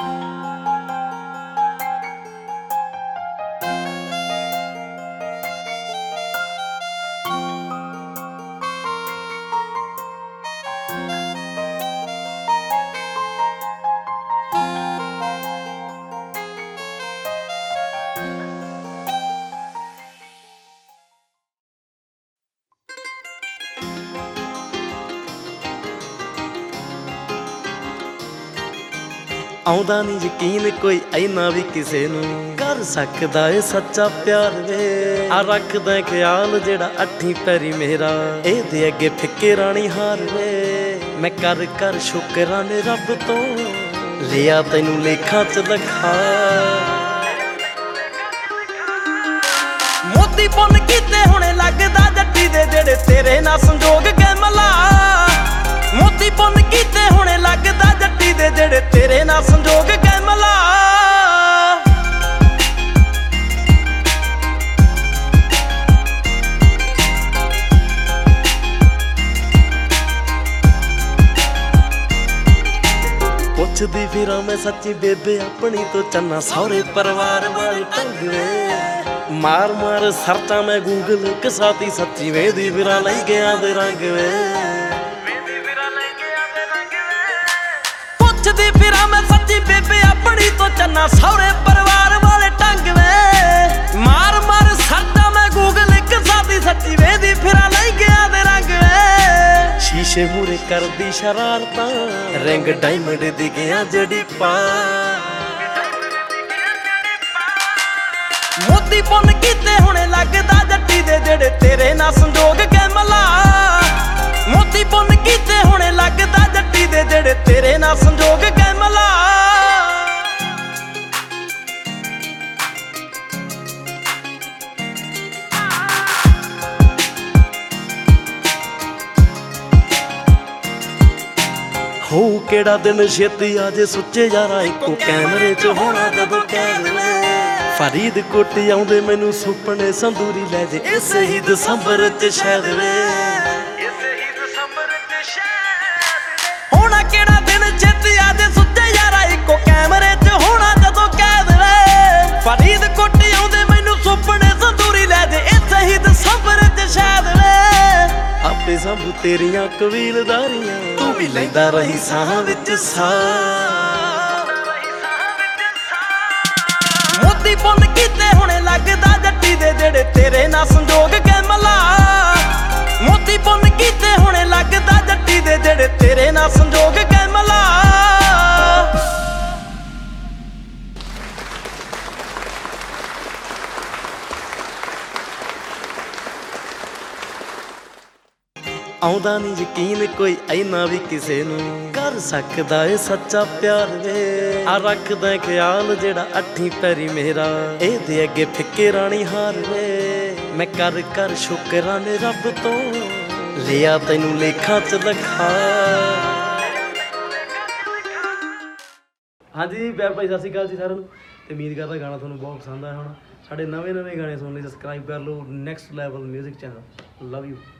ਆਉਂਦਾ ਨੀ ਯਕੀਨ ਕੋਈ ਐਨਾ ਵੀ ਕਿਸੇ ਨੂੰ ਕਰ ਸਕਦਾ ਏ ਸੱਚਾ ਪਿਆਰ ਵੇ। ਆ ਰੱਖਦਾ ਖਿਆਲ ਜਿਹੜਾ ਅੱਠੀਂ ਪੈਰੀ ਮੇਰਾ, ਇਹਦੇ ਅੱਗੇ ਫਿੱਕੇ ਰਾਣੀ ਹਾਰ ਵੇ। ਮੈਂ ਕਰ ਕਰ ਸ਼ੁਕਰਾਂ ਨੇ ਰੱਬ ਤੋਂ ਲਿਆ ਤੈਨੂੰ ਲੇਖਾਂ ਚ ਲਿਖਾ। ਮੋਤੀ ਪੁੰਨ ਕੀਤੇ ਹੁਣੇ ਲੱਗਦਾ ਜੱਟੀ ਦੇ ਜਿਹੜੇ ਤੇਰੇ ਨਾਲ ਸੰਜੋਗ ਕੇ ਮਲਾ। ਮੋਤੀ ਪੁੰਨ ਕੀਤੇ ਹੁਣੇ ਲੱਗਦਾ ਜੱਟੀ ਦੇ ਜਿਹੜੇ ਤੇਰੇ ਨਾਲ ਸੰਜੋਗ ਕੇ ਮਲਾ। ਪੁੱਛਦੀ ਫਿਰਾਂ ਮੈਂ ਸੱਚੀ ਬੇਬੇ ਆਪਣੀ ਤੋਂ ਚੰਨਾ ਸਹੁਰੇ ਪਰਿਵਾਰ ਵਾਲੇ ਟੰਗਵੇ। ਮਾਰ ਮਾਰ ਸਰਚਾਂ ਮੈਂ ਗੂਗਲ ਕਸਾਤੀ ਸੱਚੀ ਵੇਦੀ ਫਿਰਾਂ ਲਈ ਗਿਆ ਦੇ ਰੰਗ ਵੇ। ਪੁੱਛਦੀ ਫਿਰਾਂ ਮੈਂ ਸੱਚੀ ਬੇਬੇ ਆਪਣੀ ਤੋਂ ਚੰਨਾ ਸਹੁਰੇ ਪਰਿਵਾਰ ਵਾਲੇ ਢੰਗ ਵੇ। ਮਾਰ ਮਾਰ ਸਰਦਾ ਮੈਂ ਗੂਗਲ ਇੱਕ ਸਾਦੀ ਸੱਚੀ ਵੇਦੀ ਫਿਰਾਂ ਲਈ ਗਿਆ ਦੇ ਰੰਗ ਵੇ। ਸ਼ੀਸ਼ੇ ਮੂਰੇ ਕਰਦੀ ਸ਼ਰਾਰਤਾਂ ਰਿੰਗ ਡਾਇਮੰਡ ਦੀ ਗਿਆ ਜੜੀ ਪਾ। ਮੋਤੀ ਪੁੰਨ ਕੀਤੇ ਹੁਣੇ ਲੱਗਦਾ ਜੱਟੀ ਦੇ ਜਿਹੜੇ ਤੇਰੇ ਨਾਲ ਸੰਜੋਗ ਕੇ ਮਲਾ। ਮੋਤੀ ਪੁੰਨ ਕੀਤੇ ਹੁਣੇ ਲੱਗਦਾ ਜੱਟੀ ਦੇ ਜਿਹੜੇ ਤੇਰੇ ਨਾਲ ਸੰਜੋਗ ਕੇ ਮਲਾ। ਹੋ ਕਿਹੜਾ ਦਿਨ ਛੇਤੀ ਆਜੇ ਸੁੱਚੇ ਯਾਰਾ ਇੱਕੋ ਕੈਮਰੇ 'ਚ ਹੋਣਾ ਜਦੋਂ ਕੈਦ ਵੇ। ਫਰੀਦਕੋਟ ਆਉਂਦੇ ਮੈਨੂੰ ਸੁਪਨੇ ਸੰਦੂਰੀ ਲੈ ਜੇ ਇਸੇ ਹੀ ਦਸੰਬਰ 'ਚ ਸ਼ਾਇਦ ਵੇ। ਹੋਣਾ ਕਿਹੜਾ ਦਿਨ ਛੇਤੀ ਆਜੇ ਸੁੱਚੇ ਯਾਰਾ ਇੱਕੋ ਕੈਮਰੇ 'ਚ ਹੋਣਾ ਜਦੋਂ ਕੈਦ ਵੇ। ਫਰੀਦਕੋਟ ਆਉਂਦੇ ਮੈਨੂੰ ਸੁਪਨੇ ਸੰਦੂਰੀ ਲੈ ਜੇ ਇਸੇ ਹੀ ਦਸੰਬਰ 'ਚ ਸ਼ਾਇਦ ਵੇ। ਆਪੇ ਸੰਭੂ ਤੇਰੀਆਂ ਕਬੀਲਦਾਰੀਆਂ ਤੂੰ ਵੀ ਲੈਂਦਾ ਰਹੀ ਸਾਹਾਂ ਵਿੱਚ ਸਾਹ। ਮੋਤੀ ਪੁੰਨ ਕੀਤੇ ਹੁਣੇ ਲੱਗਦਾ ਜੱਟੀ ਦੇ ਜਿਹੜੇ ਤੇਰੇ ਨਾਲ ਸੰਜੋਗ ਕੇ ਮਲਾ। ਮੋਤੀ ਪੁੰਨ ਕੀਤੇ ਹੁਣੇ ਲੱਗਦਾ ਜੱਟੀ ਦੇ ਜਿਹੜੇ ਤੇਰੇ ਨਾਲ ਸੰਜੋਗ ਕੇ ਮਲਾ। ਆਉਂਦਾ ਨੀ ਯਕੀਨ ਕੋਈ ਐਨਾ ਵੀ ਕਿਸੇ ਨੂੰ ਕਰ ਸਕਦਾ ਏ ਸੱਚਾ ਪਿਆਰ ਵੇ। ਆ ਰੱਖਦਾ ਖਿਆਲ ਜਿਹੜਾ ਅੱਠੀਂ ਪੈਰੀ ਮੇਰਾ, ਇਹਦੇ ਅੱਗੇ ਫਿੱਕੇ ਰਾਣੀ ਹਾਰ ਵੇ। ਮੈਂ ਕਰ ਕਰ ਸ਼ੁਕਰਾਂ ਨੇ ਰੱਬ ਤੋਂ ਲਿਆ ਤੈਨੂੰ ਲੇਖਾਂ ਚ ਲਿਖਾ। ਹਾਂਜੀ ਪਿਆਰ ਭਾਈ ਸਤਿ ਸ਼੍ਰੀ ਅਕਾਲ ਜੀ ਸਾਰਿਆਂ ਨੂੰ। ਤੇ ਉਮੀਦ ਕਰਦਾ ਗਾਣਾ ਤੁਹਾਨੂੰ ਬਹੁਤ ਪਸੰਦ ਆਇਆ ਹੋਣਾ। ਸਾਡੇ ਨਵੇਂ ਗਾਣੇ ਸੁਣਨ ਲਈ ਸਬਸਕ੍ਰਾਈਬ ਕਰ ਲਓ next level music channel. Love you.